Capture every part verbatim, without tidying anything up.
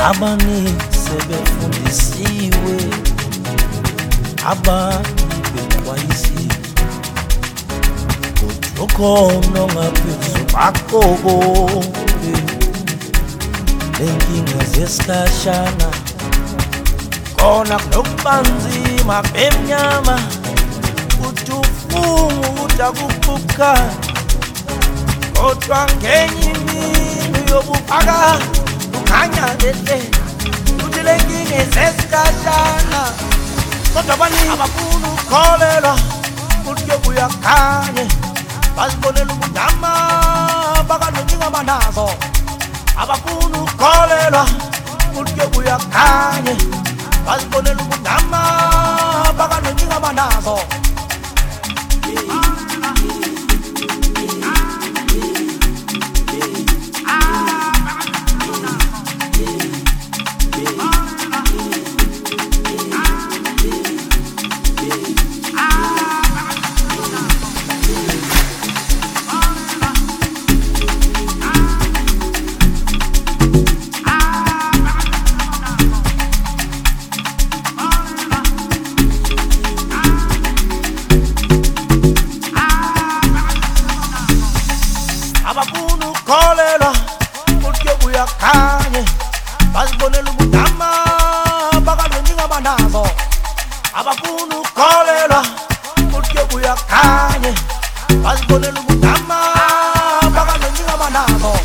Abaningi sebefundisiwe, abanye bexwayisiwe, kodwa khona ngaphezu kwakho konke lenkinga zesikhashana, khona kunokubanzima bemnyama, uthi ufunga ukuthi akubukhali, kodwa ngenye imini uyobufakazi ukhanya lehle uthi lenkinga zesikhashana. Kodwa abaningi abafuna ukukholelwa ukuthi kuyobuya kukhanye, bazibonela ubudama bakanonkinga abanazo. Abafuna ukukholelwa ukuthi kuyobuya kukhanye, bazibonela ubudama bakanonkinga abanazo. Abafuna ukukholelwa ukuthi kuyobuya kukhanye, bazibonela ubudama bakanonkinga abanazo. Abafuna ukukholelwa ukuthi kuyobuya kukhanye, bazibonela ubudama bakanonkinga abanazo.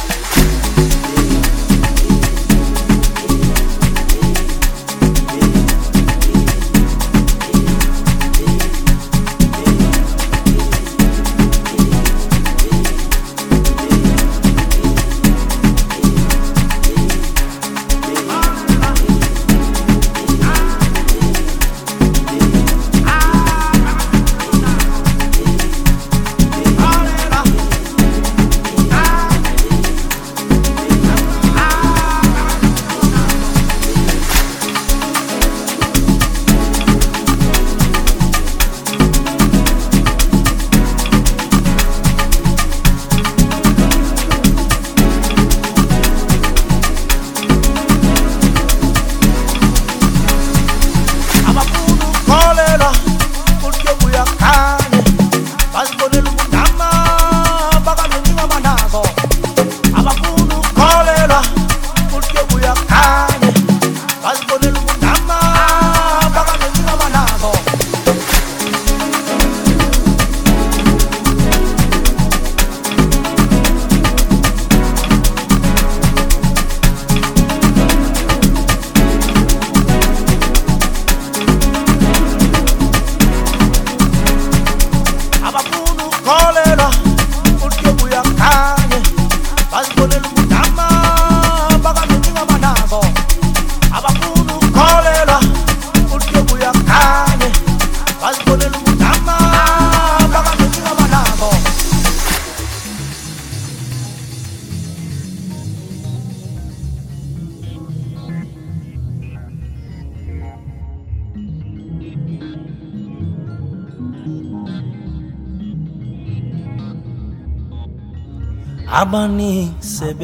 Abaningi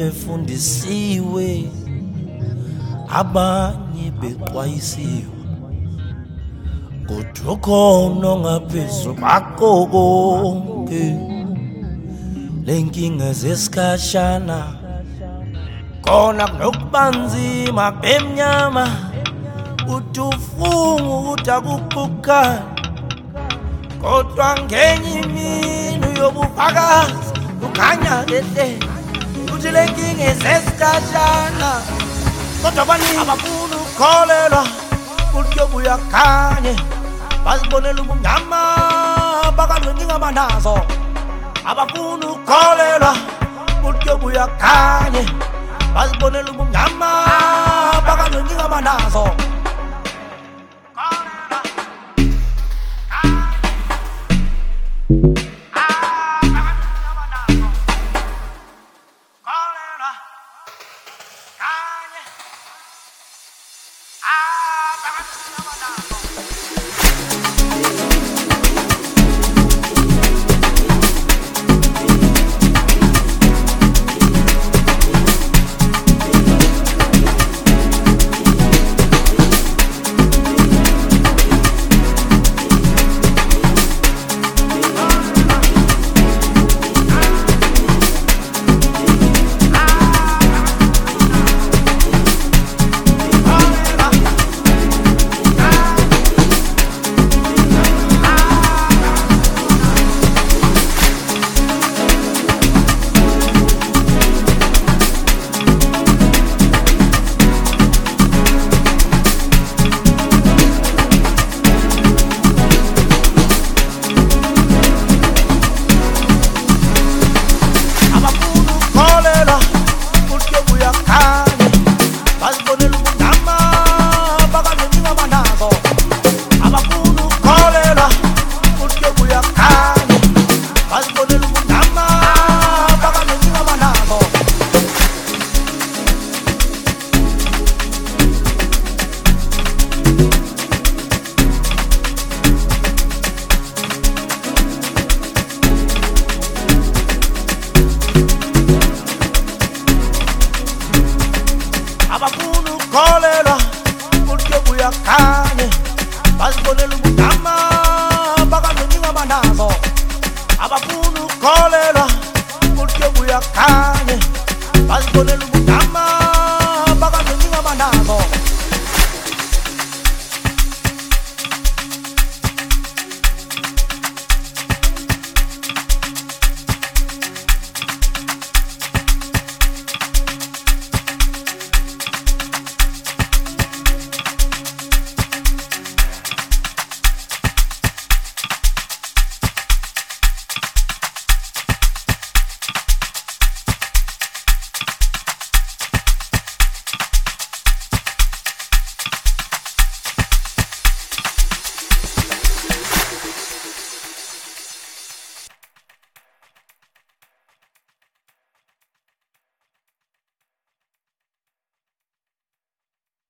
sebefundisiwe, abanye bexwayisiwe, kodwa khona ngaphezu kwakho konke lenkinga zesikhashana, khona kunokubanzima bemnyama, uthi ufunga ukuthi akubukhali, kodwa ngenye imini uyobufakazi ukhanya lehle uthi lenkinga zesikhashana. Kodwa abaningi abafuna ukukholelwa ukuthi kuyobuya kukhanye, bazibonela ubudama bakanonkinga abanazo. Abafuna ukukholelwa ukuthi kuyobuya kukhanye, bazibonela ubudama bakanonkinga abanazo. abafuna ukukholelwa ukuthi buyakhanye bazibonela ubudama bakangeninga banazo abafuna ukukholelwa ukuthi buyakhanye bazibonela